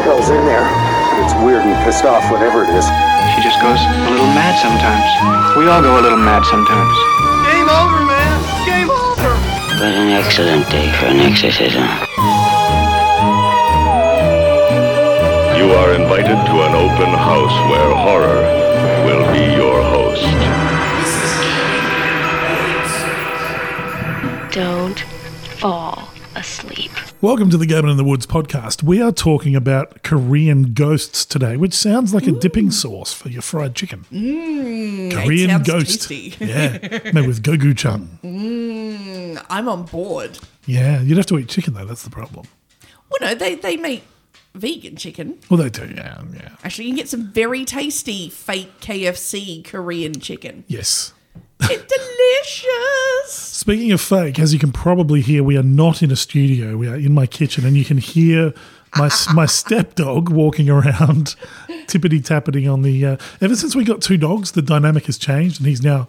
hell's in there. It's weird and pissed off, whatever it is. She just goes a little mad sometimes. We all go a little mad sometimes. Game over, man. Game over. What an excellent day for an exorcism. You are invited to an open house where horror will be your host. Don't fall asleep. Welcome to the Gavin in the Woods podcast. We are talking about Korean ghosts today, which sounds like a dipping sauce for your fried chicken. Korean sounds ghost. tasty. Yeah, made with gochujang. I'm on board. Yeah, you'd have to eat chicken though, that's the problem. Well, no, they make vegan chicken. Well, they do, yeah. Actually, you can get some very tasty fake KFC Korean chicken. Yes. It's delicious. Speaking of fake, as you can probably hear, we are not in a studio. We are in my kitchen, and you can hear my stepdog walking around, tippity-tappeting on the... ever since we got two dogs, the dynamic has changed, and he's now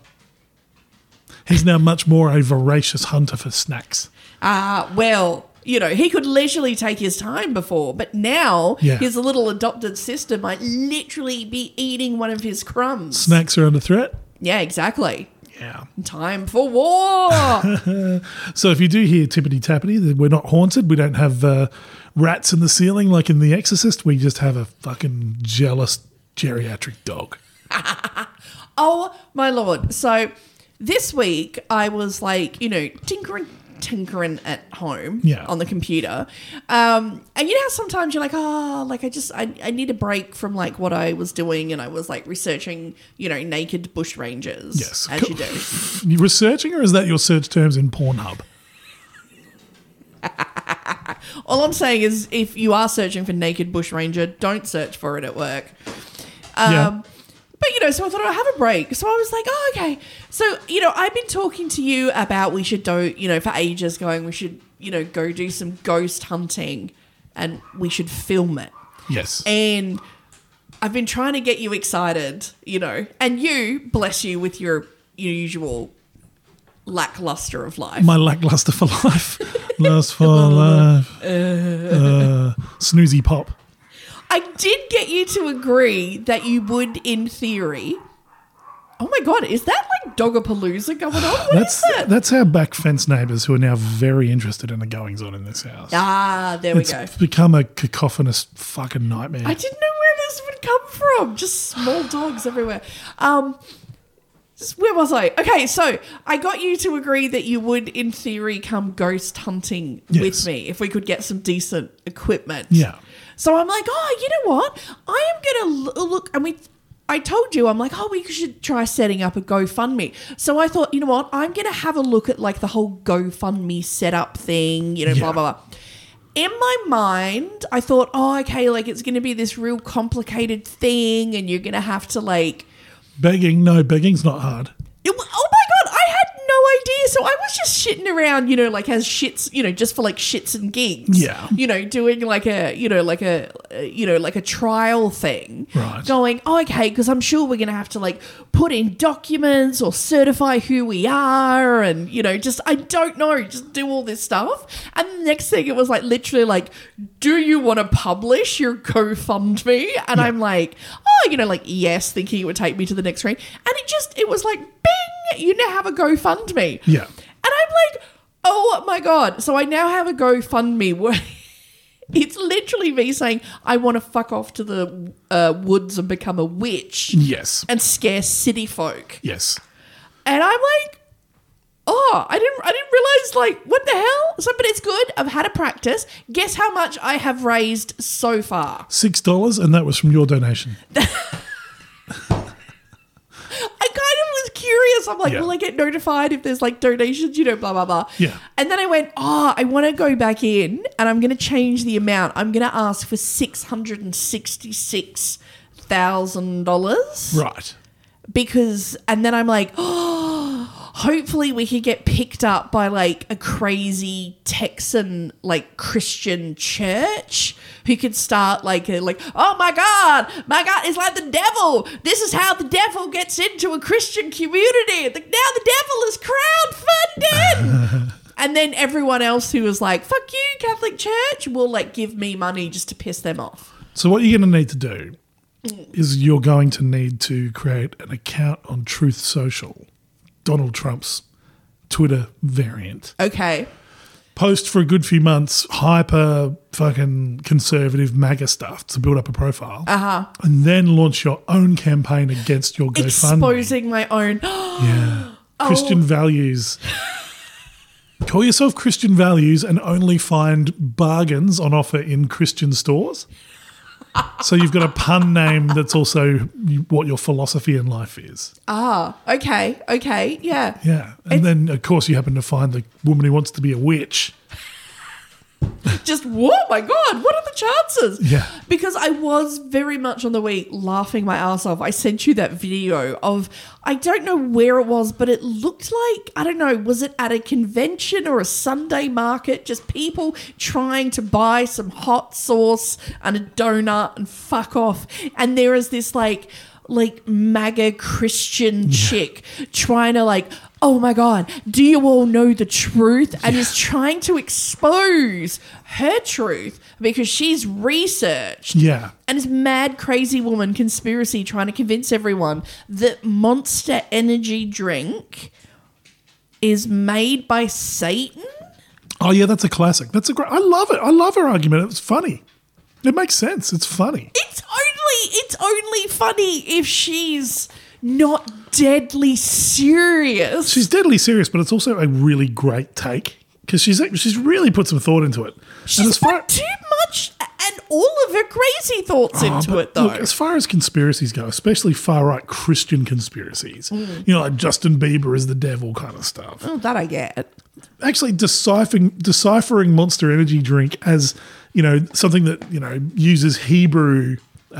much more a voracious hunter for snacks. Well, you know, he could leisurely take his time before, but now his little adopted sister might literally be eating one of his crumbs. Snacks are under threat? Yeah, exactly. Yeah. Time for war. So if you do hear tippity-tappity, we're not haunted. We don't have rats in the ceiling like in The Exorcist. We just have a fucking jealous geriatric dog. Oh, my Lord. So this week I was like, you know, tinkering at home on the computer. And you know how sometimes you're like, I need a break from like what I was doing, and I was like researching, you know, naked bushrangers. Yes. As you do. You researching, or is that your search terms in Pornhub? All I'm saying is if you are searching for naked bushranger, don't search for it at work. But, you know, so I thought I'd have a break. So I was like, oh, okay. So, you know, I've been talking to you about we should do, you know, for ages going, we should, you know, go do some ghost hunting and we should film it. Yes. And I've been trying to get you excited, you know, and you, bless you, with your usual lackluster of life. My lackluster for life. Lust for life. Snoozy pop. I did get you to agree that you would, in theory... Oh, my God, is that like Dogapalooza going on? What is that? That's our back fence neighbours who are now very interested in the goings-on in this house. There we go. It's become a cacophonous fucking nightmare. I didn't know where this would come from. Just small dogs everywhere. Where was I? Okay, so I got you to agree that you would, in theory, come ghost hunting with me if we could get some decent equipment. Yeah. So I'm like, oh, you know what? I am going to look, and I told you, I'm like, oh, we should try setting up a GoFundMe. So I thought, you know what? I'm going to have a look at like the whole GoFundMe setup thing, you know, blah, blah, blah. In my mind, I thought, oh, okay, like it's going to be this real complicated thing and you're going to have to like... Begging's not hard. Oh my God, I had no idea. So I was just shitting around, you know, like as shits, you know, just for like shits and gigs. Yeah. You know, doing like a trial thing. Right. Going, oh, okay, because I'm sure we're going to have to like put in documents or certify who we are and, you know, just, I don't know, just do all this stuff. And the next thing it was like literally like, do you want to publish your GoFundMe? And I'm like, oh, you know, like, yes, thinking it would take me to the next screen. And it was like, bing, you now have a GoFundMe. Yeah. And I'm like, oh my God. So I now have a GoFundMe where it's literally me saying, I want to fuck off to the woods and become a witch. Yes. And scare city folk. Yes. And I'm like, oh, I didn't realize, like, what the hell? So, but it's good. I've had a practice. Guess how much I have raised so far? $6, and that was from your donation. I kind of was curious. I'm like, will I get notified if there's like donations, you know, blah, blah, blah. Yeah. And then I went, I want to go back in and I'm going to change the amount. I'm going to ask for $666,000. Right. Because, and then I'm like, hopefully we could get picked up by like a crazy Texan like Christian church who could start like oh my God, it's like the devil. This is how the devil gets into a Christian community. Now the devil is crowdfunding. And then everyone else who was like, fuck you, Catholic Church, will like give me money just to piss them off. So what you're going to need to do is you're going to need to create an account on Truth Social, Donald Trump's Twitter variant. Okay. Post for a good few months hyper fucking conservative MAGA stuff to build up a profile. And then launch your own campaign against your GoFundMe. Exposing my own. Yeah. Christian values. Call yourself Christian Values and only find bargains on offer in Christian stores. So you've got a pun name that's also what your philosophy in life is. Okay, yeah. Yeah. And then, of course, you happen to find the woman who wants to be a witch. Just, oh my God, what are the chances? Yeah. Because I was very much on the week laughing my ass off. I sent you that video of, I don't know where it was, but it looked like, I don't know, was it at a convention or a Sunday market? Just people trying to buy some hot sauce and a donut and fuck off. And there is this like MAGA Christian chick trying to like, oh my God, do you all know the truth? And is trying to expose her truth because she's researched. Yeah. And this mad, crazy woman conspiracy trying to convince everyone that Monster Energy drink is made by Satan. Oh, yeah, that's a classic. That's a great. I love it. I love her argument. It's funny. It makes sense. It's funny. It's only funny if she's not deadly serious. She's deadly serious, but it's also a really great take because she's really put some thought into it. She's put too much and all of her crazy thoughts into it, though. Look, as far as conspiracies go, especially far-right Christian conspiracies, like Justin Bieber is the devil kind of stuff. Oh, that I get. Actually, deciphering Monster Energy drink as something that uses Hebrew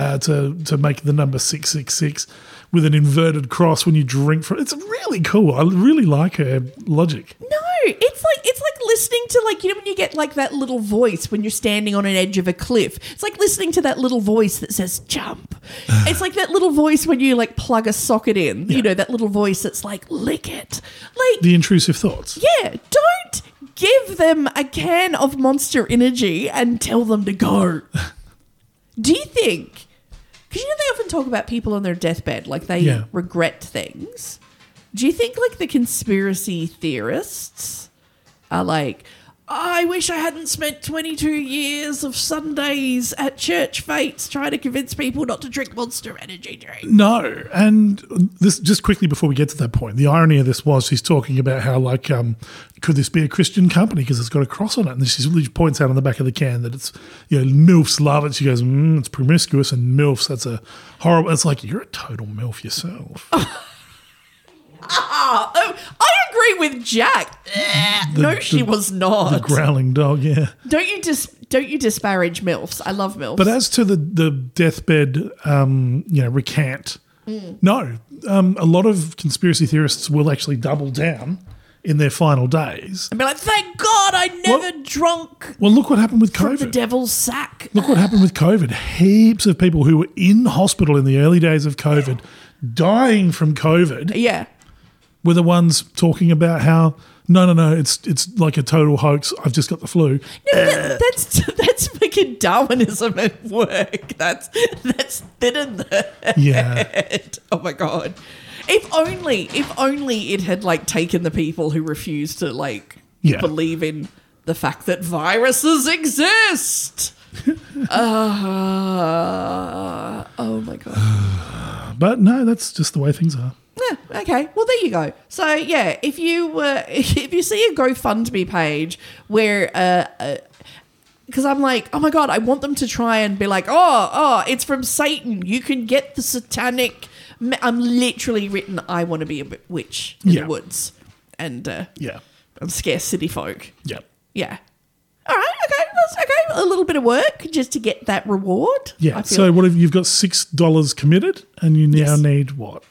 to make the number 666 with an inverted cross when you drink from it's really cool. I really like her logic. No, it's like listening to when you get like that little voice when you're standing on an edge of a cliff. It's like listening to that little voice that says jump. It's like that little voice when you like plug a socket in. That little voice that's like lick it. Like the intrusive thoughts. Yeah, don't give them a can of Monster Energy and tell them to go. Do you think? Because they often talk about people on their deathbed, like they regret things. Do you think like the conspiracy theorists are like, I wish I hadn't spent 22 years of Sundays at church fetes trying to convince people not to drink Monster Energy drink? No. And this just quickly before we get to that point, the irony of this was she's talking about how like, could this be a Christian company because it's got a cross on it? And she points out on the back of the can that it's, MILFs love it. She goes, it's promiscuous and MILFs, that's a horrible. It's like, you're a total MILF yourself. I agree with Jack. She was not. The growling dog, yeah. Don't you disparage MILFs? I love MILFs. But as to the deathbed, recant, no. A lot of conspiracy theorists will actually double down in their final days. And be like, thank God I never drunk. Well, look what happened with COVID. From the devil's sack. Look what happened with COVID. Heaps of people who were in hospital in the early days of COVID, dying from COVID. Yeah. Were the ones talking about how no, it's like a total hoax. I've just got the flu. No, that's fucking Darwinism at work. That's thin in the head. Yeah. Oh my God. If only it had like taken the people who refused to believe in the fact that viruses exist. Oh my God. But no, that's just the way things are. Yeah, okay. Well, there you go. So, yeah, if you see a GoFundMe page where, because I'm like, oh my God, I want them to try and be like, oh, it's from Satan. You can get the satanic. I'm literally written, I want to be a witch in the woods, and I'm scarce city folk. Yeah. Yeah. All right, okay, that's okay. A little bit of work just to get that reward. Yeah. So what if you've got $6 committed, and you now need what?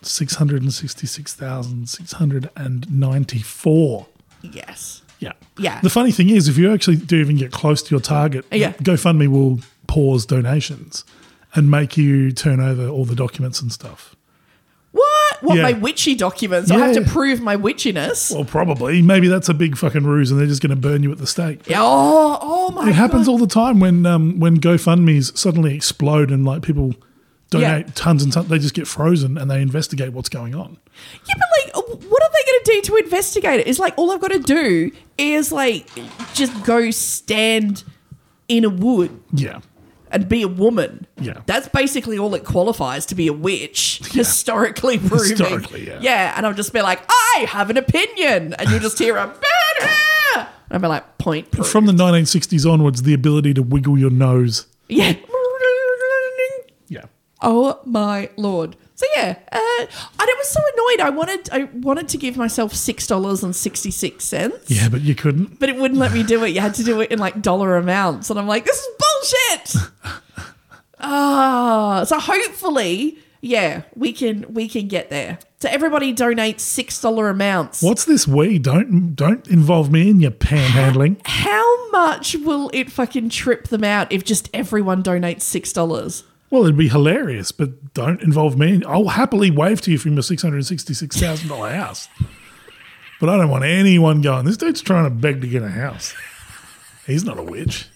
$666,694. Yes. Yeah. Yeah. The funny thing is, if you actually do even get close to your target, GoFundMe will pause donations and make you turn over all the documents and stuff. What, my witchy documents? I have to prove my witchiness? Well, probably. Maybe that's a big fucking ruse and they're just going to burn you at the stake. Oh, Oh my god. It happens all the time when GoFundMe's suddenly explode and like people donate tons and tons. They just get frozen and they investigate what's going on. Yeah, but like, what are they going to do to investigate it? It's like all I've got to do is like just go stand in a wood Yeah. and be a woman. Yeah. That's basically all it qualifies to be a witch, historically proving. Historically, yeah. Yeah, and I'll just be like, I have an opinion. And you'll just hear a bad hair. And I'll be like, point proved. From the 1960s onwards, the ability to wiggle your nose. Yeah. Yeah. Oh my Lord. So yeah, and I was so annoyed. I wanted to give myself $6.66. Yeah, but you couldn't. But it wouldn't let me do it. You had to do it in like dollar amounts. And I'm like, this is bullshit. So hopefully, yeah, we can get there. So everybody donate $6 amounts. What's this we? Don't involve me in your panhandling. How much will it fucking trip them out if just everyone donates $6? Well, it'd be hilarious, but don't involve me. I'll happily wave to you from your $666,000 house. But I don't want anyone going, this dude's trying to beg to get a house. He's not a witch.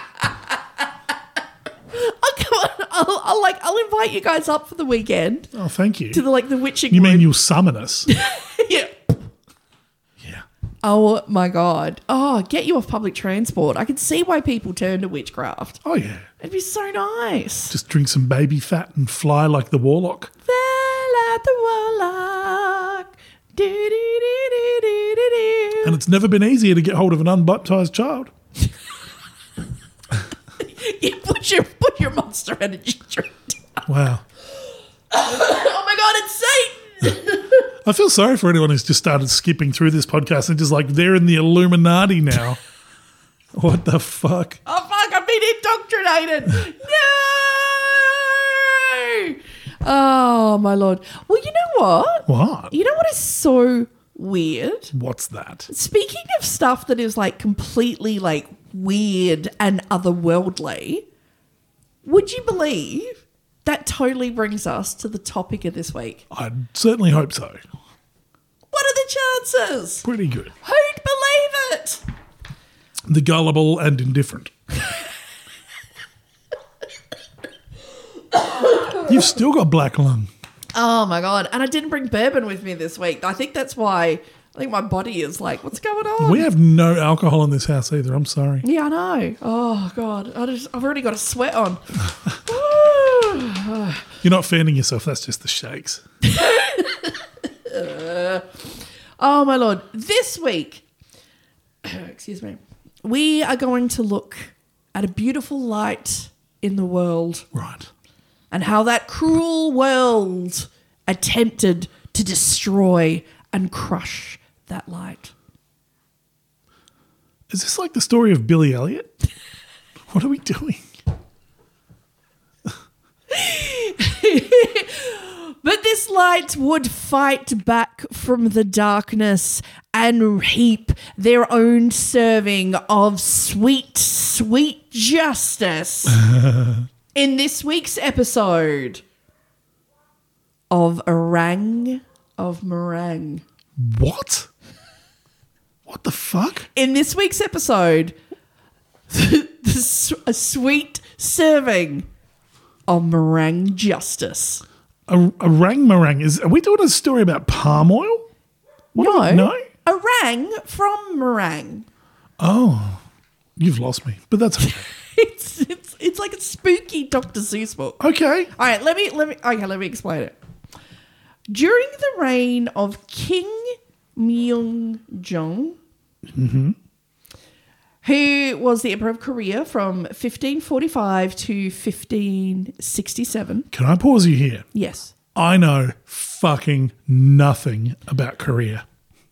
I'll invite you guys up for the weekend Oh, thank you. to the witching You mean room. you'll summon us? Yeah. Yeah. Oh my God. Oh, get you off public transport. I can see why people turn to witchcraft. Oh, yeah. It'd be so nice. Just drink some baby fat and fly like the warlock. Fell at the warlock. Do-do-do-do-do-do-do. And it's never been easier to get hold of an unbaptized child. You put your Monster Energy drink down. Wow. Oh my God, it's Satan. I feel sorry for anyone who's just started skipping through this podcast and just like, they're in the Illuminati now. What the fuck? Oh fuck, I've been indoctrinated. No. Oh my Lord. Well, you know what? What? You know what is so weird? What's that? Speaking of stuff that is like completely like weird and otherworldly, would you believe that totally brings us to the topic of this week? I certainly hope so. What are the chances? Pretty good. Who'd believe it? The gullible and indifferent. You've still got black lung. Oh my God. And I didn't bring bourbon with me this week. I think that's why I think my body is like, what's going on? We have no alcohol in this house either. I'm sorry. Yeah, I know. Oh God. I've already got a sweat on. You're not fanning yourself. That's just the shakes. Oh my Lord. This week, excuse me, we are going to look at a beautiful light in the world Right. and how that cruel world attempted to destroy and crush that light. Is this like the story of Billy Elliot? What are we doing? But this light would fight back from the darkness and heap their own serving of sweet, sweet justice in this week's episode of Orang of Meringue. What? What the fuck? In this week's episode, a sweet serving of meringue justice. A orang meringue. Are we doing a story about palm oil? No. Orang from meringue. Oh, you've lost me, but that's okay. It's like a spooky Dr. Seuss book. Okay. All right, let me explain it. During the reign of King Myeongjong, who was the Emperor of Korea from 1545 to 1567. Can I pause you here? Yes. I know fucking nothing about Korea.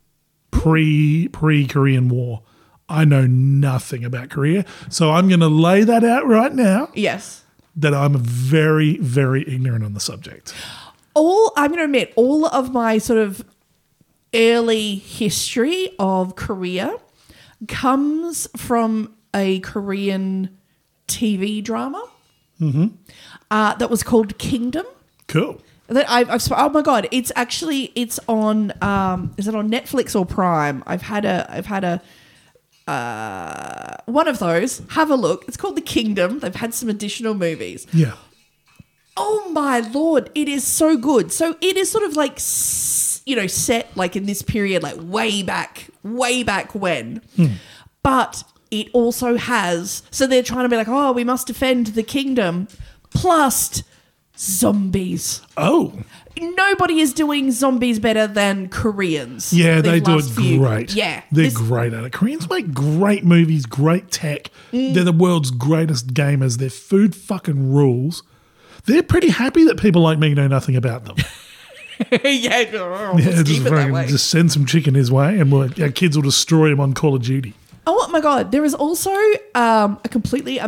Pre-Korean War. I know nothing about Korea. So I'm going to lay that out right now Yes. that I'm very, very ignorant on the subject. I'm going to admit, all of my sort of early history of Korea comes from a Korean TV drama that was called Kingdom. Cool. That oh my God, it's on is it on Netflix or Prime? I've had a one of those. Have a look. It's called The Kingdom. They've had some additional movies. Yeah. Oh my Lord, it is so good. So it is sort of like, set like in this period, like way back when. But it also has, so they're trying to be like, oh, we must defend the kingdom, plus zombies. Oh. Nobody is doing zombies better than Koreans. Yeah, they these do last it few. great. Yeah. They're great at it. Koreans make great movies, great tech. They're the world's greatest gamers. Their food fucking rules. They're pretty happy that people like me know nothing about them. Yeah, just send some chicken his way and our kids will destroy him on Call of Duty. Oh my God. There is also a completely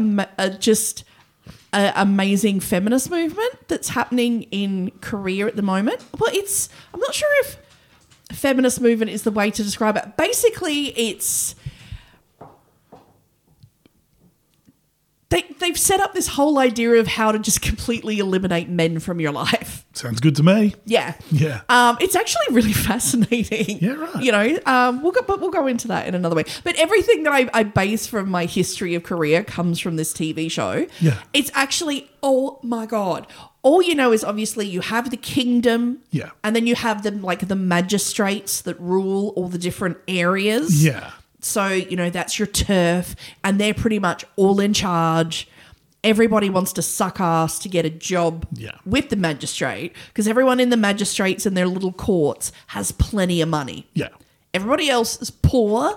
amazing feminist movement that's happening in Korea at the moment. Well, I'm not sure if feminist movement is the way to describe it. Basically, it's they've set up this whole idea of how to just completely eliminate men from your life. Sounds good to me. Yeah. Yeah. It's actually really fascinating. Yeah, right. You know, we'll go into that in another way. But everything that I base from my history of Korea comes from this TV show. Yeah. It's actually, oh my God. All you know is obviously you have the kingdom. Yeah. And then you have the magistrates that rule all the different areas. Yeah. So, that's your turf, and they're pretty much all in charge. Everybody wants to suck ass to get a job with the magistrate, because everyone in the magistrates and their little courts has plenty of money. Yeah. Everybody else is poor,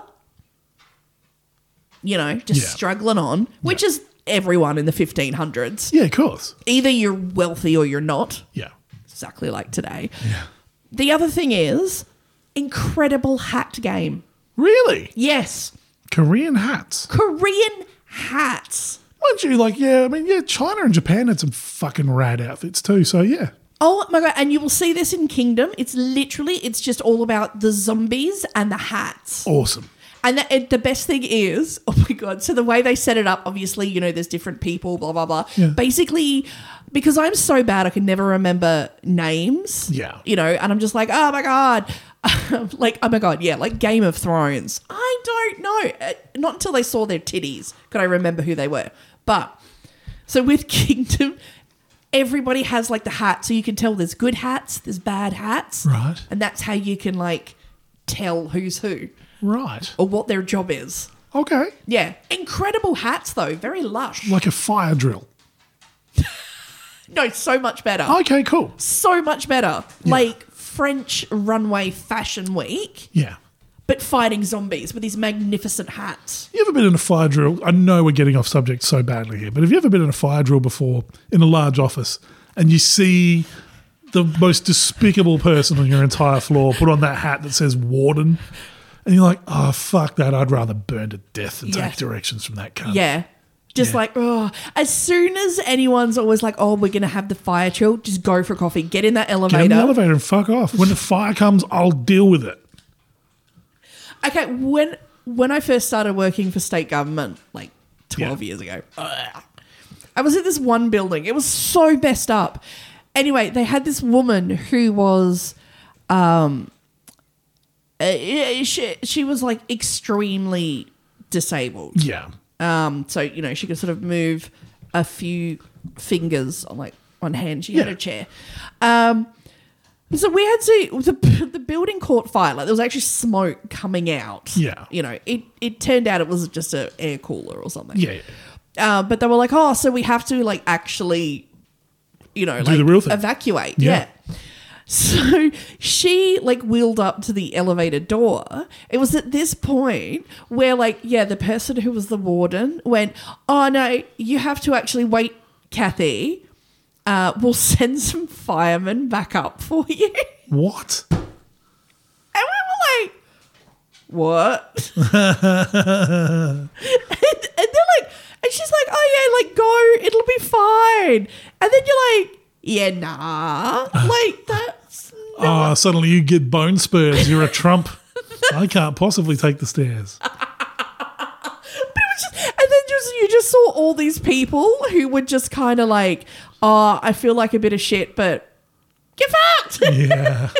struggling on, which is everyone in the 1500s. Yeah, of course. Either you're wealthy or you're not. Yeah. Exactly like today. Yeah. The other thing is, incredible hat game. Really? Yes. Korean hats. Korean hats. Weren't you China and Japan had some fucking rad outfits too, so yeah. Oh my God, and you will see this in Kingdom. It's just all about the zombies and the hats. Awesome. And the best thing is, oh my God, so the way they set it up, obviously, there's different people, blah, blah, blah. Yeah. Basically, because I'm so bad, I can never remember names. Yeah. And I'm just like, oh my God. Like Game of Thrones. I don't know. Not until they saw their titties could I remember who they were. But, so with Kingdom, everybody has like the hat, so you can tell there's good hats, there's bad hats. Right. And that's how you can tell who's who. Right. Or what their job is. Okay. Yeah. Incredible hats, though. Very lush. Like a fire drill. No, so much better. Okay, cool. So much better. Yeah. Like French runway fashion week, Yeah. but fighting zombies with these magnificent hats. You ever been in a fire drill? I know we're getting off subject so badly here, but have you ever been in a fire drill before in a large office and you see the most despicable person on your entire floor put on that hat that says warden? And you're like, oh, fuck that. I'd rather burn to death than take directions from that cunt. Yeah. Just as soon as anyone's always like, oh, we're going to have the fire chill, just go for coffee. Get in that elevator. Get in the elevator and fuck off. When the fire comes, I'll deal with it. Okay, when I first started working for state government, 12 years ago, I was at this one building. It was so messed up. Anyway, they had this woman who was... she was extremely disabled. Yeah. So, she could sort of move a few fingers on one hand. She had a chair. So we had the building caught fire. There was actually smoke coming out. Yeah. It turned out it was just an air cooler or something. Yeah. But they were like, oh, so we have to actually, do the real thing. Evacuate. Yeah. So she wheeled up to the elevator door. It was at this point where the person who was the warden went, oh no, you have to actually wait, Kathy. We'll send some firemen back up for you. What? And we were like, what? and they're like, and she's like, oh yeah, go, it'll be fine. And then you're like, yeah, nah. That's not. Oh, suddenly you get bone spurs. You're a Trump. I can't possibly take the stairs. But it was just, and then you just saw all these people who were just kind of oh, I feel like a bit of shit, but get fucked. Yeah.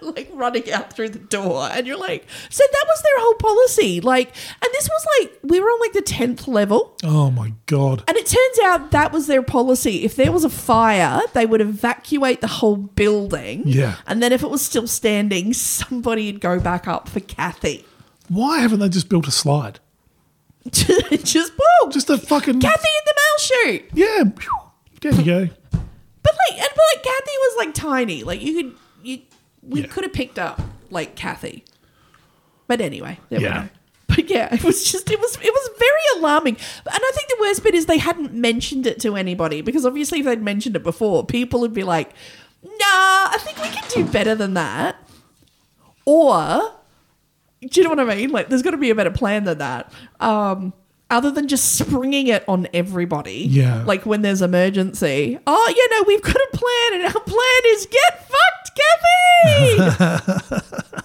like running out through the door, and you're like, so that was their whole policy. Like, and this was like, we were on like the 10th level. Oh my God. And it turns out that was their policy. If there was a fire, they would evacuate the whole building. Yeah. And then if it was still standing, somebody'd go back up for Kathy. Why haven't they just built a slide? Just boom. Just a fucking... Kathy in the mail chute. Yeah. There you go. But Kathy was like tiny. Like we could have picked up like Kathy. But anyway, there we go. But yeah, it was very alarming. And I think the worst bit is they hadn't mentioned it to anybody, because obviously if they'd mentioned it before, people would be like, nah, I think we can do better than that. Or, do you know what I mean? Like, there's got to be a better plan than that. Other than just springing it on everybody. Yeah. Like when there's emergency. Oh, we've got a plan, and our plan is get fucked, Kathy!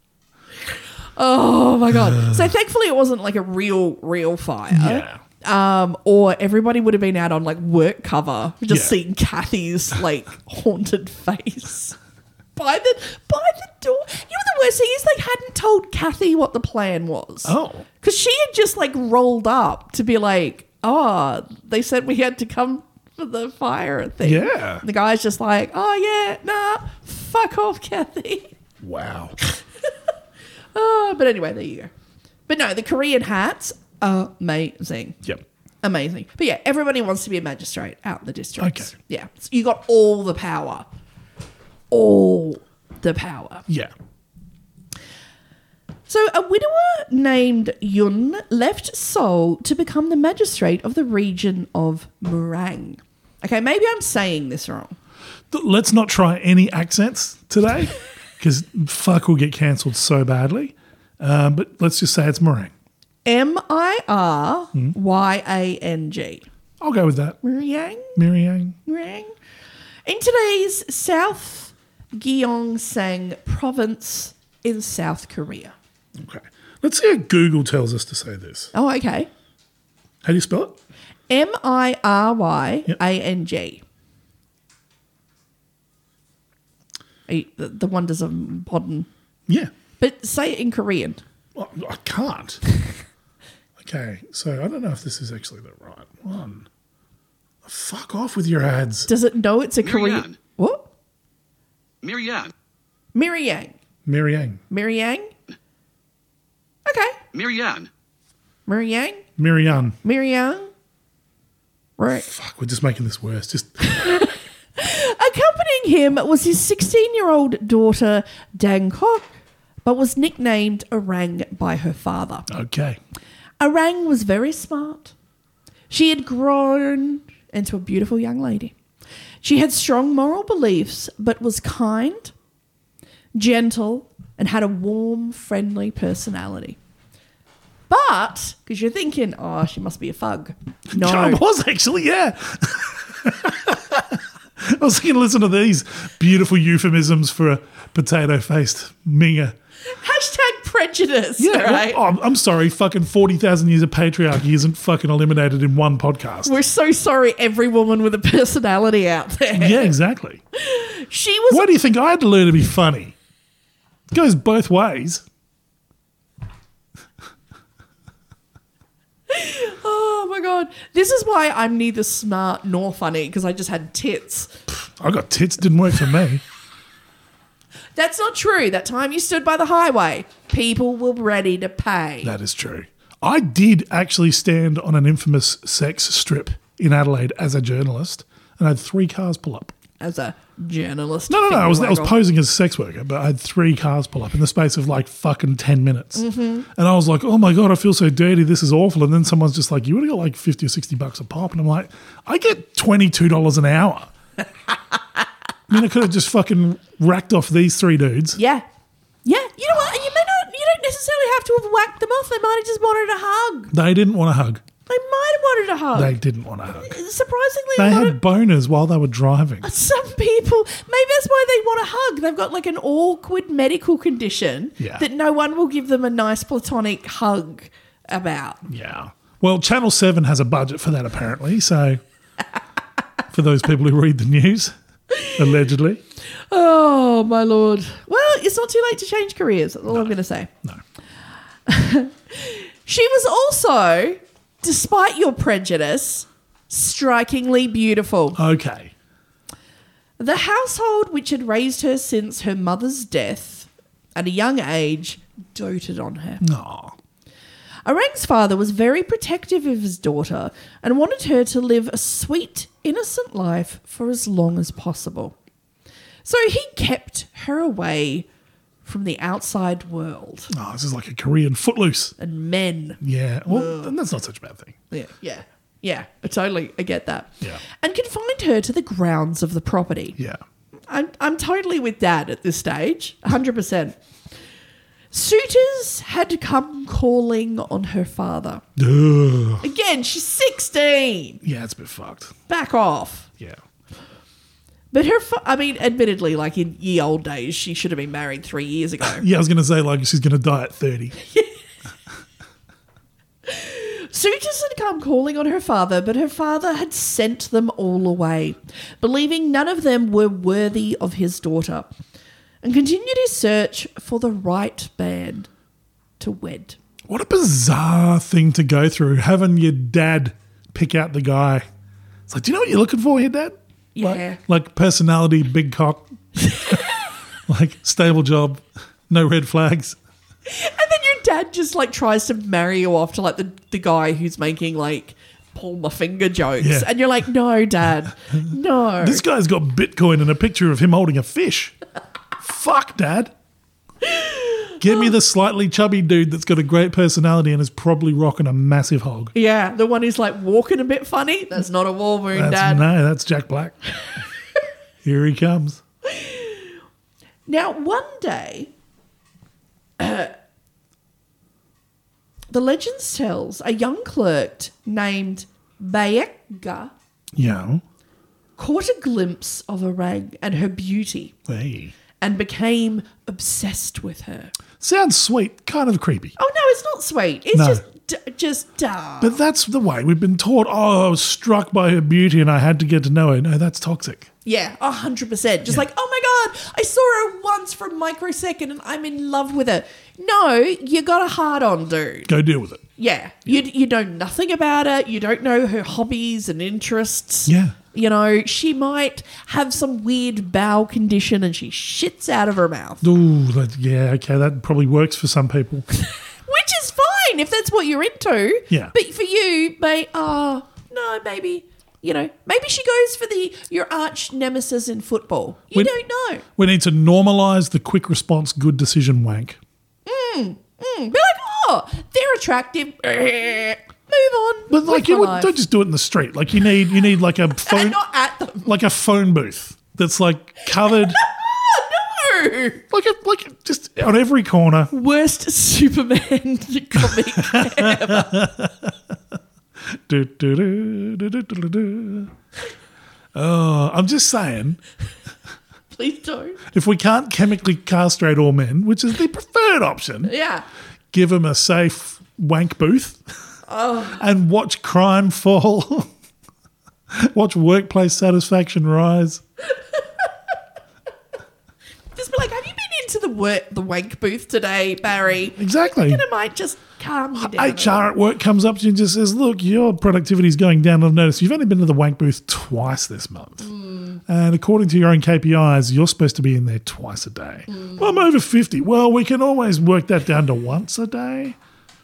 Oh, my God. So thankfully it wasn't like a real fire. Yeah. Or everybody would have been out on like work cover, just seeing Kathy's like haunted face. By the door. You know the worst thing is they hadn't told Kathy what the plan was. Oh. Because she had just like rolled up to be like, they said we had to come for the fire thing. Yeah. The guy's just like, fuck off, Kathy. Wow. But anyway, there you go. But no, the Korean hats, amazing. Yep. Amazing. But yeah, everybody wants to be a magistrate out in the districts. Okay. Yeah. So you got all the power. All the power. Yeah. So a widower named Yun left Seoul to become the magistrate of the region of Murang. Okay, maybe I'm saying this wrong. Let's not try any accents today, because fuck will get cancelled so badly. But let's just say it's Murang. Miryang. I'll go with that. Murang? Miriang. Murang. In today's South Gyeongsang province in South Korea. Okay. Let's see how Google tells us to say this. Oh, okay. How do you spell it? Miryang. The wonders of modern. Yeah. But say it in Korean. Well, I can't. Okay, so I don't know if this is actually the right one. Fuck off with your ads. Does it know it's a Korean? What? Miryang. Miryang. Miriang. Miryang? Okay. Miryang. Miryang? Miriam. Miryang? Right. Fuck, we're just making this worse. Just Accompanying him was his 16-year-old daughter, Dang Kok, but was nicknamed Orang by her father. okay. Orang was very smart. She had grown into a beautiful young lady. She had strong moral beliefs, but was kind, gentle, and had a warm, friendly personality. But, because you're thinking, she must be a thug. No. I was actually, yeah. I was going to listen to these beautiful euphemisms for a potato-faced minger. Hashtag prejudice, Yeah, right? well, I'm sorry, fucking 40,000 years of patriarchy isn't fucking eliminated in one podcast. We're so sorry, every woman with a personality out there. Yeah, exactly. She was... Why do you think I had to learn to be funny? It goes both ways. Oh, my God. This is why I'm neither smart nor funny, because I just had tits. I got tits, didn't work for me. That's not true. That time you stood by the highway, people were ready to pay. That is true. I did actually stand on an infamous sex strip in Adelaide as a journalist, and I had 3 cars pull up. As a journalist. No, I was finger-waggle. posing as a sex worker, but I had 3 cars pull up in the space of like fucking 10 minutes. Mm-hmm. And I was like, oh my God, I feel so dirty. This is awful. And then someone's just like, you would have got like $50 or $60 a pop. And I'm like, I get $22 an hour. I mean, I could have just fucking racked off these 3 dudes. Yeah. Yeah. You know what? You don't necessarily have to have whacked them off. They might have just wanted a hug. They didn't want a hug. They might have wanted a hug. They didn't want a hug. Surprisingly, They a lot had of- boners while they were driving. some people, maybe that's why they want a hug. They've got like an awkward medical condition that no one will give them a nice platonic hug about. Yeah. Well, Channel 7 has a budget for that apparently. So for those people who read the news, allegedly. Oh, my Lord. Well, it's not too late to change careers. That's all I'm going to say. No. She was also, despite your prejudice, strikingly beautiful. Okay. The household which had raised her since her mother's death at a young age doted on her. Aw. Arang's father was very protective of his daughter and wanted her to live a sweet, innocent life for as long as possible. So he kept her away from the outside world Oh, this is like a Korean Footloose. and men. Yeah. Well, and that's not such a bad thing. Yeah, I get that. Yeah. And confined her to the grounds of the property. Yeah. I'm totally with Dad at this stage, 100%. Suitors had come calling on her father. Ugh. Again, she's 16. Yeah, it's a bit fucked. Back off. Yeah. But admittedly, like in ye old days, she should have been married 3 years ago. Yeah, I was going to say, like, she's going to die at 30. Suitors had come calling on her father, but her father had sent them all away, believing none of them were worthy of his daughter, and continued his search for the right man to wed. What a bizarre thing to go through, having your dad pick out the guy. It's like, do you know what you're looking for here, Dad? Yeah. Like personality, big cock, like stable job, no red flags. And then your dad just like tries to marry you off to like the guy who's making like pull my finger jokes. Yeah. And you're like, no, Dad, no. This guy's got Bitcoin and a picture of him holding a fish. Fuck, Dad. Get me the slightly chubby dude that's got a great personality and is probably rocking a massive hog. Yeah, the one who's like walking a bit funny. That's not a war wound, Dad. No, that's Jack Black. Here he comes. Now, one day, the legend tells a young clerk named Bayeka Yeah. caught a glimpse of Arang and her beauty Hey. and became obsessed with her. Sounds sweet, kind of creepy. Oh, no, it's not sweet. It's No. just dark. But that's the way we've been taught. Oh, I was struck by her beauty and I had to get to know her. No, that's toxic. Yeah, 100%. Just like, oh my God, I saw her once for a microsecond and I'm in love with her. No, you got a hard on, dude. Go deal with it. Yeah, you know nothing about her. You don't know her hobbies and interests. Yeah. You know, she might have some weird bowel condition and she shits out of her mouth. Ooh, yeah, okay, that probably works for some people. Which is fine if that's what you're into. Yeah. But for you, no, maybe, maybe she goes for your arch nemesis in football. You don't know. We need to normalise the quick response, good decision wank. Be like, oh, they're attractive. Move on. But like, Live my life. don't just do it in the street. Like you need like a phone, And not at them. like a phone booth that's like covered, No. like just on every corner. Worst Superman comic ever. Do, do, do, do, do, do, do. Oh, I'm just saying, Please don't. if we can't chemically castrate all men, which is the preferred option, Yeah. give them a safe wank booth and watch crime fall, watch workplace satisfaction rise. Just be like, have you been into the wank booth today, Barry? Exactly. And it might just calm you down. HR at work comes up to you and just says, look, your productivity is going down. I've noticed you've only been to the wank booth twice this month. And according to your own KPIs, you're supposed to be in there twice a day. Well, I'm over 50. Well, we can always work that down to once a day.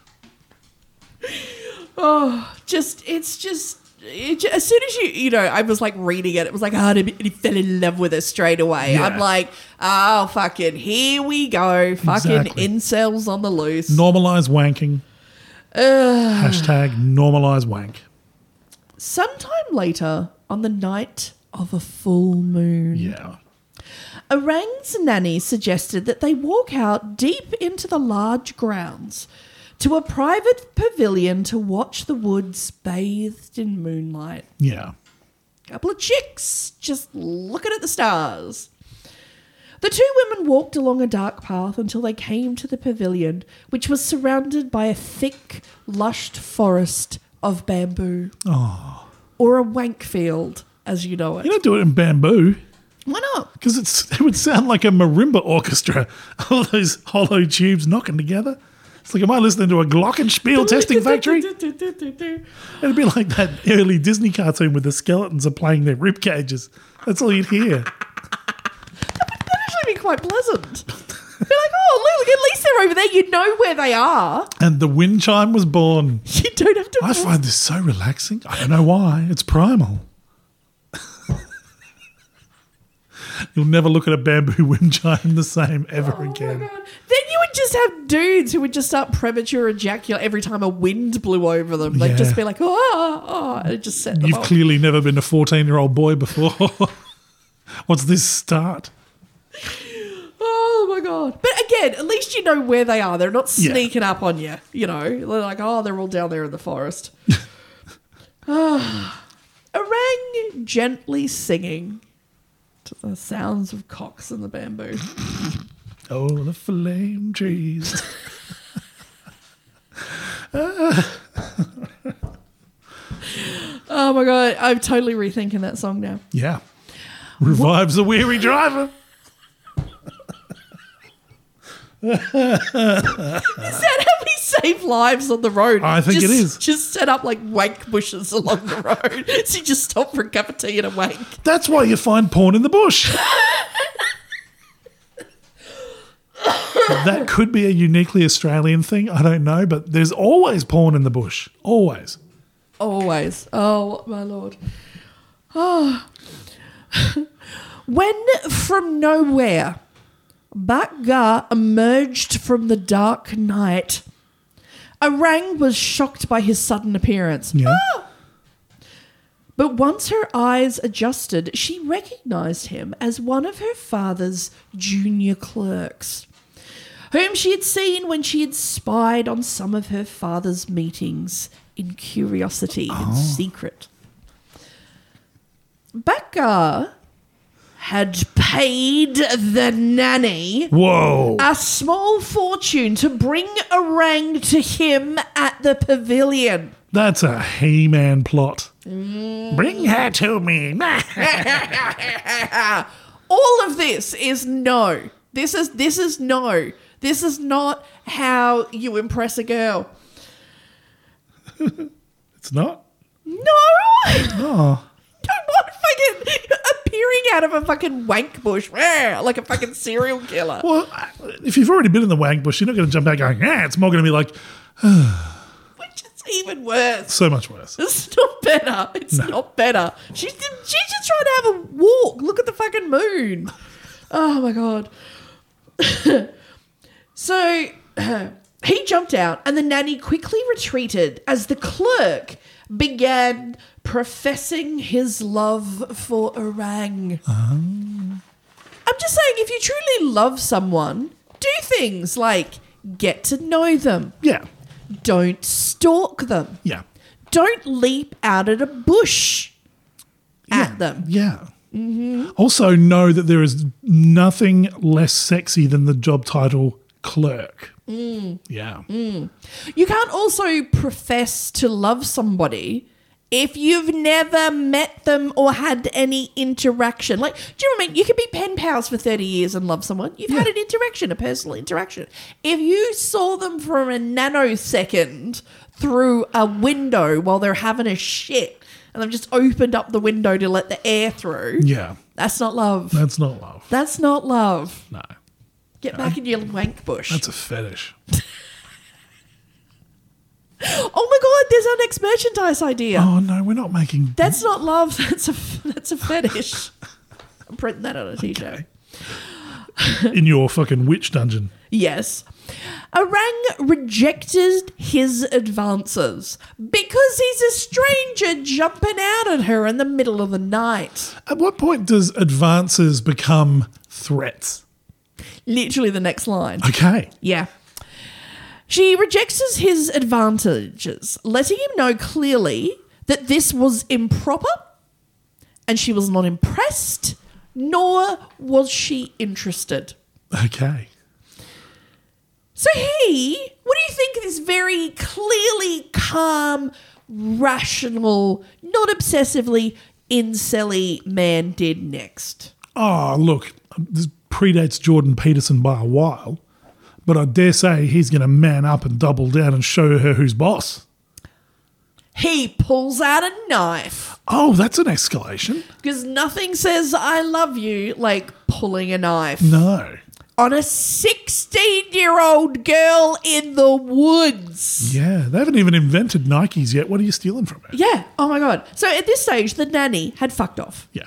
As soon as I was like reading it, it was like, and he fell in love with her straight away. Yeah. I'm like, oh, fucking, here we go. Fucking Exactly. incels on the loose. Normalise wanking. Hashtag normalise wank. Sometime later, on the night of a full moon, Yeah. Arang's nanny suggested that they walk out deep into the large grounds to a private pavilion to watch the woods bathed in moonlight. Yeah. Couple of chicks just looking at the stars. The two women walked along a dark path until they came to the pavilion, which was surrounded by a thick, lush forest of bamboo. Oh. Or a wank field, as you know it. You don't do it in bamboo. Why not? Because it would sound like a marimba orchestra. All those hollow tubes knocking together. It's like, am I listening to a glockenspiel testing factory? It'd be like that early Disney cartoon where the skeletons are playing their rib cages. That's all you'd hear. That'd actually be quite pleasant. Be like, oh, look, at least they're over there. You know where they are. And the wind chime was born. You don't have to. I find this so relaxing. I don't know why. It's primal. You'll never look at a bamboo wind chime the same ever again. My God. Then you would just have dudes who would just start premature ejaculate every time a wind blew over them. They'd just be like, oh, and it just set them You've off. clearly never been a 14-year-old boy before. What's this start? Oh my God. But again, at least you know where they are. They're not sneaking up on you. You know, they're like, oh, they're all down there in the forest. Orang gently singing to the sounds of cocks in the bamboo. Oh, the flame trees. Oh my God, I'm totally rethinking that song now. Yeah. Revives a weary driver. Is that how we save lives on the road? I think it is. Just set up like wank bushes along the road. So you just stop for a cup of tea and a wank. That's why you find porn in the bush. That could be a uniquely Australian thing. I don't know, but there's always porn in the bush. Always. Always. Oh, my Lord. Oh. When from nowhere, Bakgar emerged from the dark night, Orang was shocked by his sudden appearance. Yeah. Ah! But once her eyes adjusted, she recognized him as one of her father's junior clerks, whom she had seen when she had spied on some of her father's meetings in curiosity and secret. Bakgar had paid the nanny Whoa. a small fortune to bring Orang to him at the pavilion. That's a He-Man plot. Bring her to me. All of this is no. This is no. This is not how you impress a girl. It's not? No! Oh. Don't want fucking appearing out of a fucking wank bush like a fucking serial killer. Well, if you've already been in the wank bush, you're not going to jump out going, it's more going to be like, Which is even worse. so much worse. It's not better. It's not better. She's just trying to have a walk. Look at the fucking moon. Oh my God. So he jumped out and the nanny quickly retreated as the clerk began professing his love for Orang. I'm just saying, if you truly love someone, do things like get to know them. Yeah. Don't stalk them. Yeah. Don't leap out at a bush at them. Yeah. Also know that there is nothing less sexy than the job title clerk. Yeah. You can't also profess to love somebody if you've never met them or had any interaction. Like, do you know what I mean? You can be pen pals for 30 years and love someone. You've had an interaction, a personal interaction. If you saw them for a nanosecond through a window while they're having a shit and they've just opened up the window to let the air through, Yeah. that's not love. That's not love. That's not love. No. Get back in your wank bush. That's a fetish. Oh my God, there's our next merchandise idea. Oh, no, we're not making... That's not love. That's a fetish. I'm printing that on a t-shirt. in your fucking witch dungeon. Yes. Orang rejected his advances because he's a stranger jumping out at her in the middle of the night. At what point does advances become threats? Literally the next line. Okay. Yeah. She rejects his advantages, letting him know clearly that this was improper and she was not impressed, nor was she interested. Okay. So what do you think this very clearly calm, rational, not obsessively incel-y man did next? Oh, look, this predates Jordan Peterson by a while, but I dare say he's going to man up and double down and show her who's boss. He pulls out a knife. Oh, that's an escalation. Because nothing says I love you like pulling a knife. No. On a 16-year-old girl in the woods. Yeah, they haven't even invented Nikes yet. What are you stealing from her? Yeah. Oh, my God. So at this stage, the nanny had fucked off. Yeah.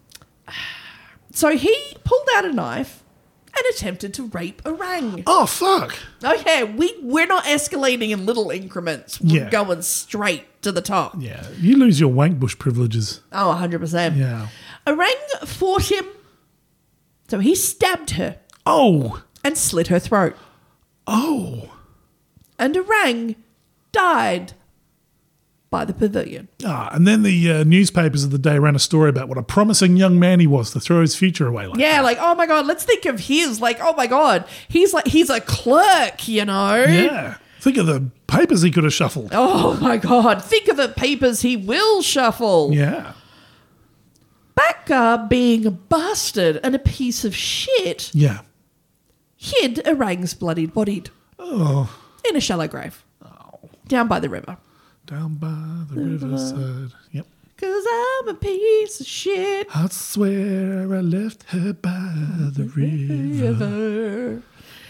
So he pulled out a knife and attempted to rape Orang. Oh, fuck. Oh, yeah. We're not escalating in little increments. We're Yeah. going straight to the top. Yeah, you lose your wank bush privileges. Oh, 100%. Yeah. Orang fought him. So he stabbed her Oh. and slit her throat. Oh. And Orang died by the pavilion. Ah, and then the newspapers of the day ran a story about what a promising young man he was to throw his future away like Yeah, that. like, oh my God, let's think of his. Like, oh my God, he's a clerk, you know? Yeah. Think of the papers he could have shuffled. Oh my God, think of the papers he will shuffle. Yeah. Bakar, being a bastard and a piece of shit, Yeah. hid Orang's bloodied body Oh. in a shallow grave down by the river. Down by the riverside. Yep. 'Cause I'm a piece of shit. I swear I left her by the river.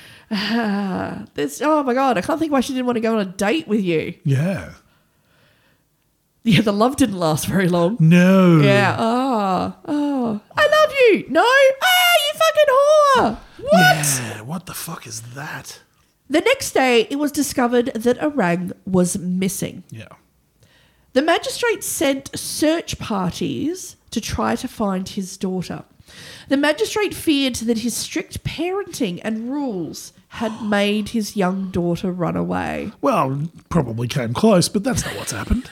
Oh my God, I can't think why she didn't want to go on a date with you. Yeah. Yeah, the love didn't last very long. No. Yeah. Oh, I love you. No. You fucking whore. What? Yeah. What the fuck is that? The next day, it was discovered that Orang was missing. Yeah. The magistrate sent search parties to try to find his daughter. The magistrate feared that his strict parenting and rules had made his young daughter run away. Well, probably came close, but that's not what's happened.